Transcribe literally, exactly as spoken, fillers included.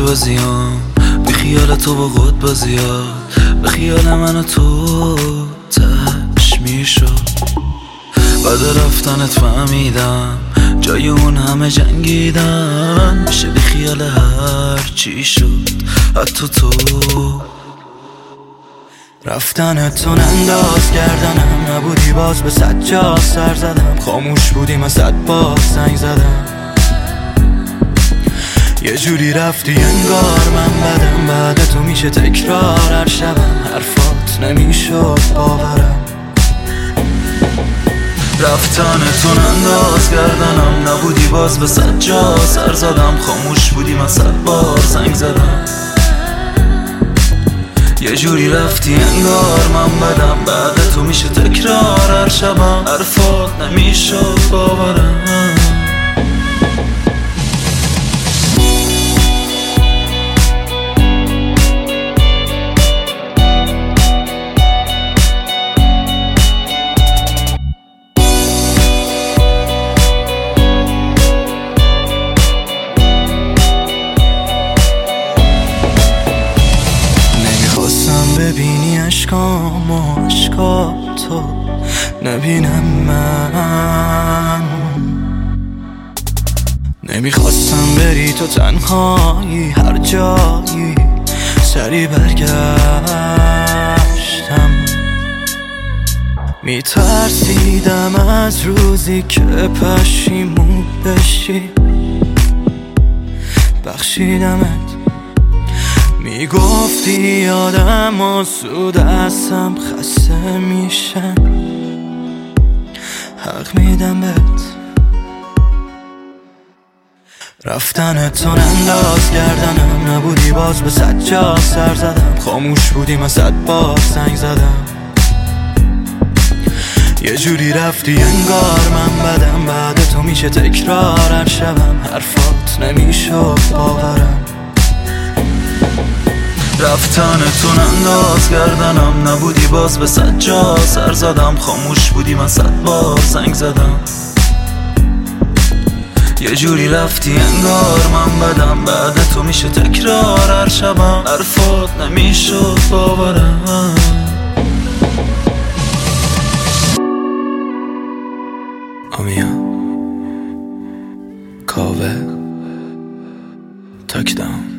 بازیام، بی خیال تو با خود بازیات، به خیال من و تو تش میشد. بعد رفتنت فهمیدم جای اون همه جنگیدم، میشه بی خیال هر چی شد حتی تو. رفتن تو انداز کردنم، نبودی باز به صد جا سر زدم، خاموش بودی من صد بار زنگ زدم. یه جوری رفتی انگار من بدم، بعد تو میشه تکرار هر شبم، حرفات نمیشد باورم. رفتن تو انداز کردنم، نبودی باز به صد جا سر زدم، خاموش بودی من صد بار زنگ زدم. یه جوری رفتی انگار من بدم، بعد تو میشه تکرار هر شبم، حرفات نمیشد باورم. ببینی عشقام و عشقاتو نبینم من، نمیخواستم بری تو تنهایی هر جایی، سری برگشتم. میترسیدم از روزی که پشیمون بشی، بخشیدمت. میگفتی یادم آسود هستم، خسته میشم، حق میدم بهت. رفتن تو انداز کردنم، نبودی باز به صد جا سر زدم، خاموش بودی من صد بار زنگ زدم. یه جوری رفتی انگار من بدم، بعد تو میشه تکرار هر شبم، حرفات نمیشد باورم. رفتن تو انداز کردنم، نبودی باز به صد جا سر زدم، خاموش بودی من صد بار زنگ زدم. یه جوری رفتی انگار من بدم، بعد تو میشه تکرار هر شبم، حرفات نمیشد باورم. آمیا کاوه تاک داون.